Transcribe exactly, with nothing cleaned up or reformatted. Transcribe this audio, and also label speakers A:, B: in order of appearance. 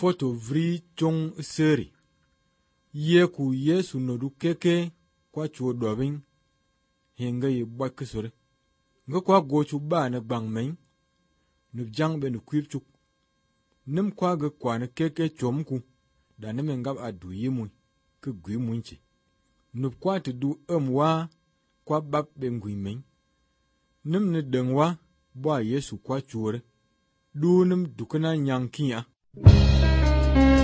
A: foto vri chong seri. Ye ku Yesu nodu keke kwa chuo dobing. Hinga yi bwak kisore. Nga kwa gochu ba na bang main. Nub jang be nu kwip chuk. Nim kwa ga kwa na keke chom ku. Da nim ngab adu yi mui. Ke gui munchi. Nub kwa te du em wa. Kwa bab be ngui main. Nim ne deng wa. Bwa Yesu kwa chuore. Du nim dukana nyang kia.